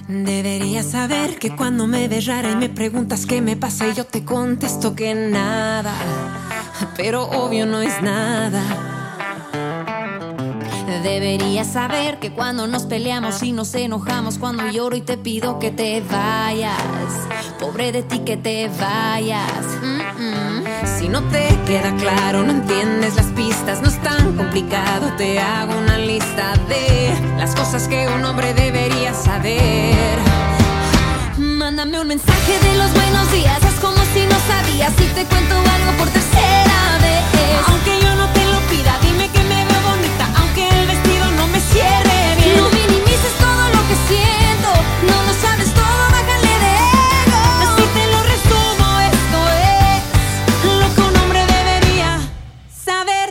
Deberías saber que cuando me ves rara y me preguntas qué me pasa y yo te contesto que nada, pero obvio no es nada. Deberías saber que cuando nos peleamos y nos enojamos, cuando lloro y te pido que te vayas, pobre de ti que te vayas. Si no te queda claro, no entiendes las pistas, no es tan complicado, te hago una lista de las cosas que un hombre debería saber. Mándame un mensaje de los buenos días, haz como si no sabías y te cuento algo por tercera vez. Aunque yo no te lo pida, dime que me veo bonita, aunque el vestido no me cierre bien. No minimices todo lo que siento, no lo sabes todo, bájale de ego. Así te lo resumo, esto es lo que un hombre debería saber.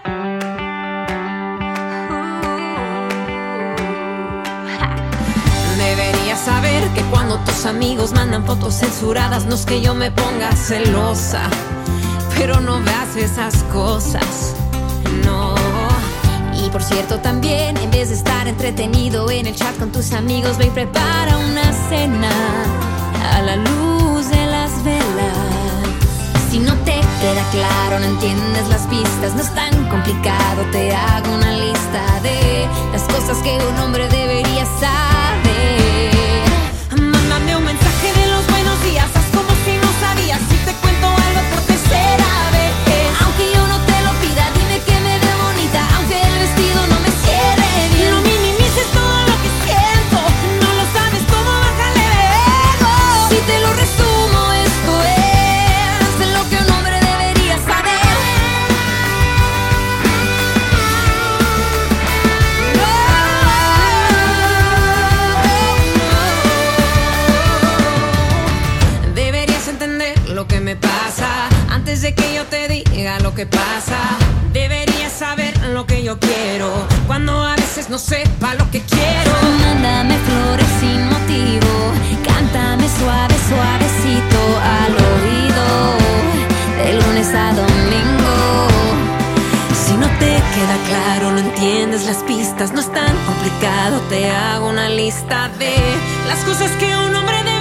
Deberías saber que cuando tus amigos mandan fotos censuradas, no es que yo me ponga celosa, pero no veas esas cosas, no. Y por cierto también, en vez de estar entretenido en el chat con tus amigos, ve y prepara una cena a la luz de las velas. Si no te queda claro, no entiendes las pistas, no es tan complicado, te hago una lista de las cosas que un hombre debería saber. Mándame un mensaje de los buenos días, haz como si no sabías y te cuento algo por tercera vez. Aunque yo no te lo pida, dime que me veo bonita, aunque el vestido no me cierre bien. No minimices todo lo que siento, no lo sabes todo, bájale de ego. Si te lo resumo, esto es lo que un hombre debería saber. Deberías entender lo que me pasa antes de que yo te diga lo que pasa. Deberías saber lo que yo quiero cuando a veces no sepa lo que quiero. Mándame flores sin motivo, cántame suave, suavecito al oído, de lunes a domingo. Si no te queda claro, no entiendes las pistas, no es tan complicado, te hago una lista de las cosas que un hombre debe